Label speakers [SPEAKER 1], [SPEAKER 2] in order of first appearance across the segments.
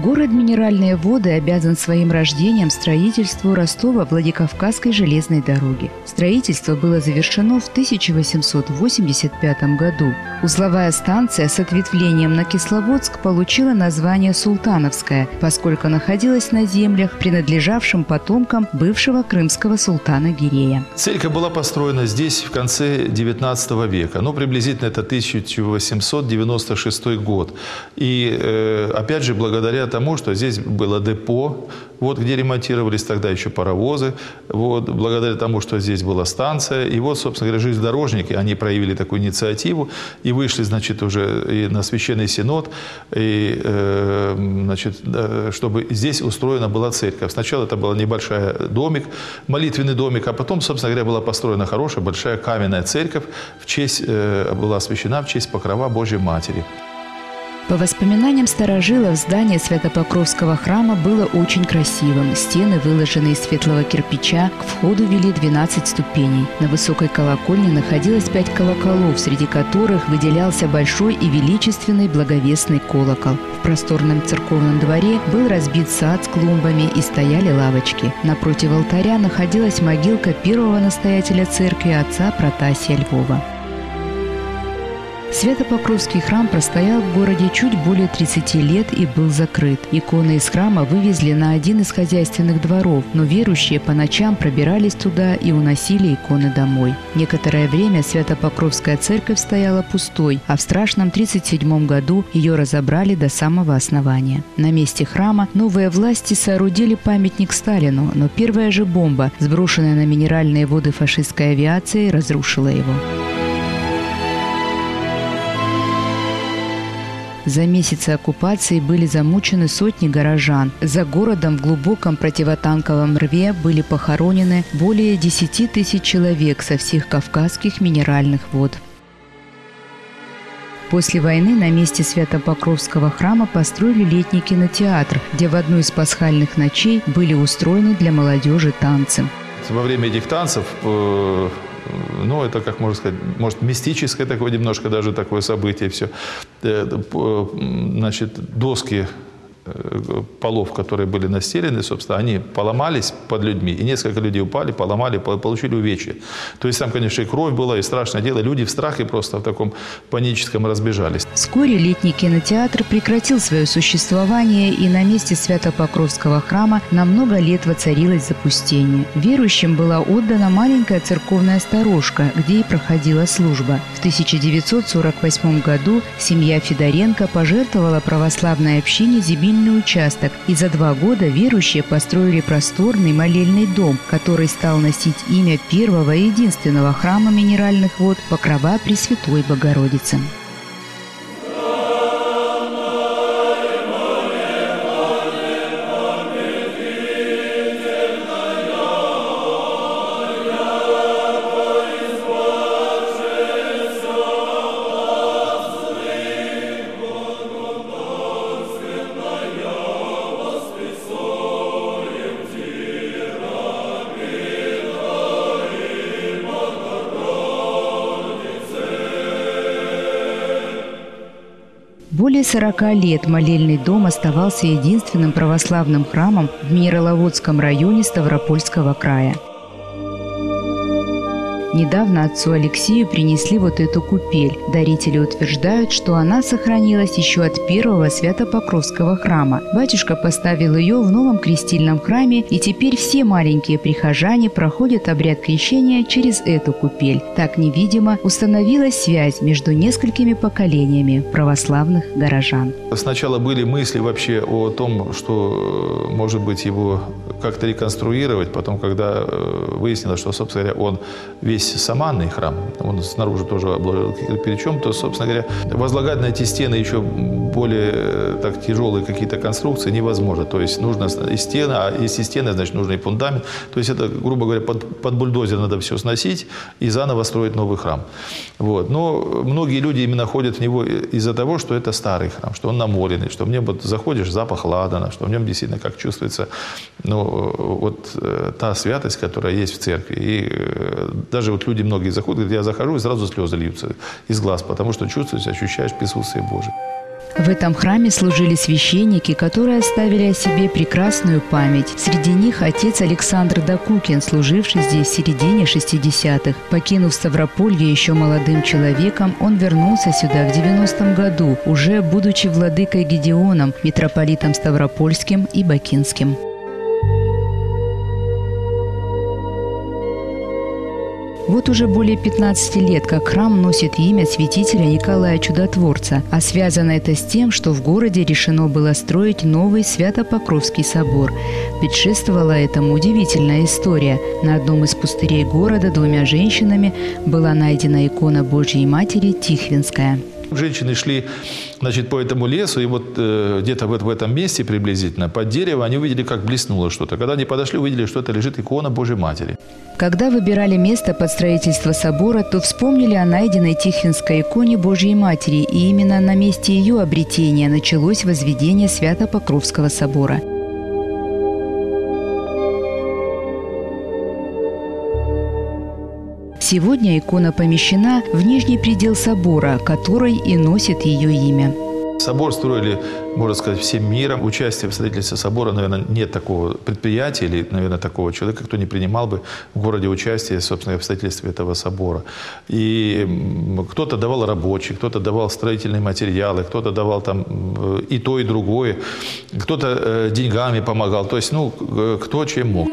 [SPEAKER 1] Город Минеральные Воды обязан своим рождением строительству Ростово-Владикавказской железной дороги. Строительство было завершено в 1885 году. Узловая станция с ответвлением на Кисловодск получила название «Султановская», поскольку находилась на землях, принадлежавшим потомкам бывшего крымского султана Гирея.
[SPEAKER 2] Церковь была построена здесь в конце XIX века. Приблизительно это 1896 год. И опять же, благодаря тому, что здесь было депо, где ремонтировались тогда еще паровозы, благодаря тому, что здесь была станция. И собственно говоря, железнодорожники, они проявили такую инициативу и вышли, уже и на Священный Синод, и, чтобы здесь устроена была церковь. Сначала это был небольшой домик, молитвенный домик, а потом, собственно говоря, была построена хорошая, большая каменная церковь, была освящена в честь Покрова Божьей Матери.
[SPEAKER 1] По воспоминаниям старожилов, здание Свято-Покровского храма было очень красивым. Стены, выложенные из светлого кирпича, к входу вели 12 ступеней. На высокой колокольне находилось 5 колоколов, среди которых выделялся большой и величественный благовестный колокол. В просторном церковном дворе был разбит сад с клумбами и стояли лавочки. Напротив алтаря находилась могилка первого настоятеля церкви отца Протасия Львова. Свято-Покровский храм простоял в городе чуть более 30 лет и был закрыт. Иконы из храма вывезли на один из хозяйственных дворов, но верующие по ночам пробирались туда и уносили иконы домой. Некоторое время Свято-Покровская церковь стояла пустой, а в страшном 1937 году ее разобрали до самого основания. На месте храма новые власти соорудили памятник Сталину, но первая же бомба, сброшенная на Минеральные Воды фашистской авиацией, разрушила его. За месяцы оккупации были замучены сотни горожан. За городом в глубоком противотанковом рве были похоронены более 10 тысяч человек со всех Кавказских минеральных вод. После войны на месте Свято-Покровского храма построили летний кинотеатр, где в одну из пасхальных ночей были устроены для молодежи танцы.
[SPEAKER 2] Во время этих танцев это, как можно сказать, может, мистическое такое немножко даже такое событие все. Доски полов, которые были настелены, собственно, они поломались под людьми, и несколько людей упали, поломали, получили увечья. То есть там, конечно, и кровь была, и страшное дело. Люди в страхе просто в таком паническом разбежались.
[SPEAKER 1] Вскоре летний кинотеатр прекратил свое существование, и на месте Свято-Покровского храма на много лет воцарилось запустение. Верующим была отдана маленькая церковная сторожка, где и проходила служба. В 1948 году семья Федоренко пожертвовала православной общине земельный участок, и за 2 года верующие построили просторный молельный дом, который стал носить имя первого и единственного храма Минеральных Вод Покрова Пресвятой Богородицы. Более 40 лет молельный дом оставался единственным православным храмом в Минераловодском районе Ставропольского края. Недавно отцу Алексею принесли эту купель. Дарители утверждают, что она сохранилась еще от первого Свято-Покровского храма. Батюшка поставил ее в новом крестильном храме, и теперь все маленькие прихожане проходят обряд крещения через эту купель. Так невидимо установилась связь между несколькими поколениями православных горожан.
[SPEAKER 2] Сначала были мысли вообще о том, что, может быть, его как-то реконструировать. Потом, когда выяснилось, что, собственно говоря, он весь саманный храм, он снаружи тоже обложен кирпичом, то, собственно говоря, возлагать на эти стены еще более так тяжелые какие-то конструкции невозможно. То есть нужно и стены, а если стены, значит, нужно и фундамент. То есть это, грубо говоря, под бульдозер надо все сносить и заново строить новый храм. Но многие люди именно ходят в него из-за того, что это старый храм, что он намоленный, что в нем заходишь, запах ладана, что в нем действительно как чувствуется та святость, которая есть в церкви. И даже люди многие заходят, говорят, я захожу, и сразу слезы льются из глаз, потому что чувствуешь, ощущаешь присутствие Божие.
[SPEAKER 1] В этом храме служили священники, которые оставили о себе прекрасную память. Среди них отец Александр Докукин, служивший здесь в середине 60-х. Покинув Ставрополье еще молодым человеком, он вернулся сюда в 90-м году, уже будучи владыкой Гедеоном, митрополитом Ставропольским и Бакинским. Вот уже более 15 лет, как храм носит имя святителя Николая Чудотворца, а связано это с тем, что в городе решено было строить новый Свято-Покровский собор. Предшествовала этому удивительная история. На одном из пустырей города 2 женщинами была найдена икона Божьей Матери Тихвинская.
[SPEAKER 2] Женщины шли, значит, по этому лесу, и вот где-то в этом месте приблизительно, под дерево, они увидели, как блеснуло что-то. Когда они подошли, увидели, что это лежит икона Божьей Матери.
[SPEAKER 1] Когда выбирали место под строительство собора, то вспомнили о найденной Тихвинской иконе Божьей Матери, и именно на месте ее обретения началось возведение Свято-Покровского собора. Сегодня икона помещена в нижний предел собора, который и носит ее имя.
[SPEAKER 2] Собор строили, можно сказать, всем миром. Участие в строительстве собора, наверное, нет такого предприятия или, наверное, такого человека, кто не принимал бы в городе участие, собственно, в строительстве этого собора. И кто-то давал рабочих, кто-то давал строительные материалы, кто-то давал там и то, и другое, кто-то деньгами помогал. То есть, кто чем мог.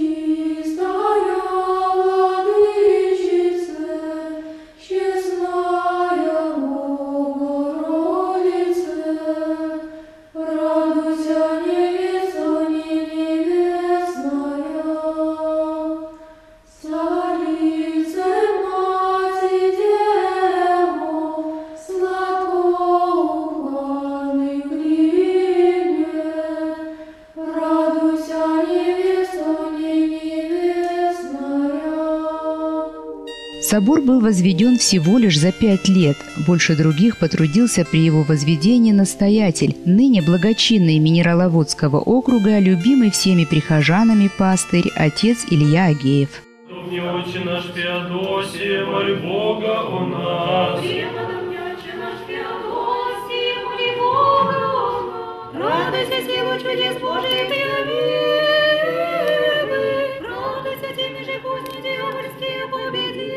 [SPEAKER 1] Собор был возведен всего лишь за 5 лет. Больше других потрудился при его возведении настоятель, ныне благочинный Минераловодского округа, любимый всеми прихожанами пастырь, отец Илья Агеев.
[SPEAKER 3] Отче наш Феодосия, моль Бога о нас. Радуйся, силу чудес Божиих ты явивы. Радуйся, теми же поздние дьявольские победивы.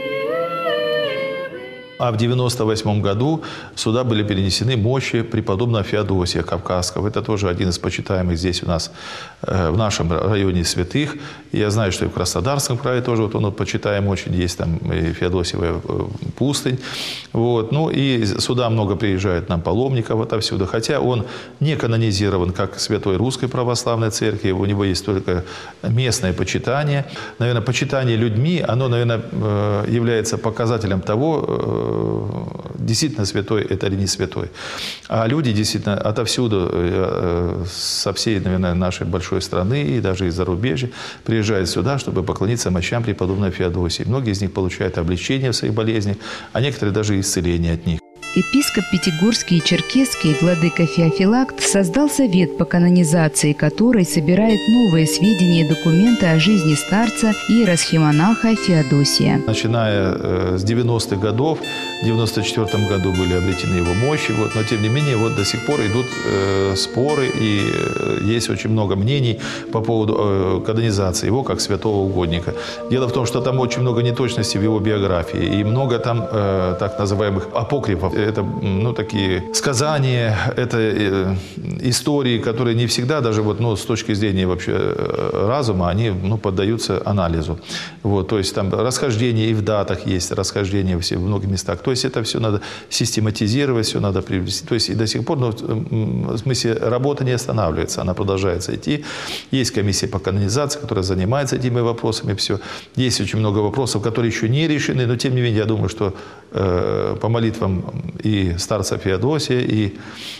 [SPEAKER 2] А в 98 году сюда были перенесены мощи преподобного Феодосия Кавказского. Это тоже один из почитаемых здесь у нас, в нашем районе святых. Я знаю, что и в Краснодарском крае тоже вот он почитаем очень. Есть там и Феодосиевая пустынь. Вот. И сюда много приезжает нам паломников отовсюду. Хотя он не канонизирован, как Святой Русской Православной Церкви. У него есть только местное почитание. Наверное, почитание людьми, оно, наверное, является показателем того, действительно святой это или не святой. А люди действительно отовсюду, со всей, наверное, нашей большой страны и даже из зарубежья приезжают сюда, чтобы поклониться мощам преподобного Феодосии. Многие из них получают облегчение в своих болезнях, а некоторые даже исцеление от них.
[SPEAKER 1] Епископ Пятигорский и Черкесский, владыка Феофилакт, создал совет по канонизации, который собирает новые сведения и документы о жизни старца и иеросхимонаха Феодосия.
[SPEAKER 2] Начиная с 90-х годов, в 94 году были обретены его мощи, но тем не менее до сих пор идут споры и есть очень много мнений по поводу канонизации его как святого угодника. Дело в том, что там очень много неточностей в его биографии и много там так называемых апокрифов. Это такие сказания, это истории, которые не всегда даже с точки зрения вообще разума, они поддаются анализу. То есть там расхождения и в датах есть, расхождения в многих местах. То есть это все надо систематизировать, все надо привести. То есть и до сих пор, в смысле, работа не останавливается, она продолжается идти. Есть комиссия по канонизации, которая занимается этими вопросами. Все. Есть очень много вопросов, которые еще не решены, но тем не менее, я думаю, что по молитвам и старца Феодосия, и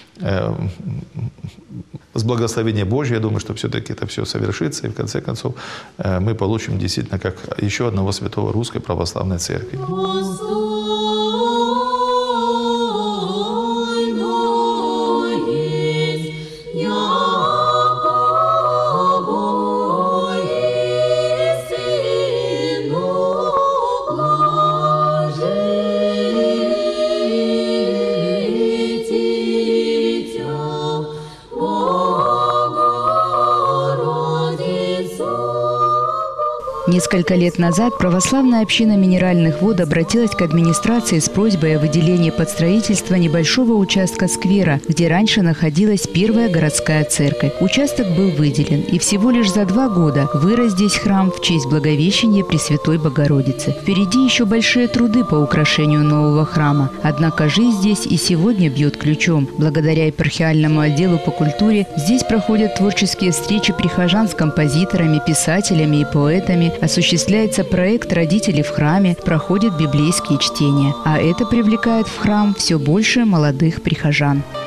[SPEAKER 2] с благословения Божьего, я думаю, что все-таки это все совершится, и в конце концов мы получим действительно как еще одного святого Русской Православной Церкви.
[SPEAKER 1] Несколько лет назад православная община минеральных вод обратилась к администрации с просьбой о выделении под строительство небольшого участка сквера, где раньше находилась первая городская церковь. Участок был выделен, и всего лишь за 2 года вырос здесь храм в честь Благовещения Пресвятой Богородицы. Впереди еще большие труды по украшению нового храма. Однако жизнь здесь и сегодня бьет ключом. Благодаря епархиальному отделу по культуре здесь проходят творческие встречи прихожан с композиторами, писателями и поэтами, осуществляется проект «Родители в храме», проходят библейские чтения. А это привлекает в храм все больше молодых прихожан.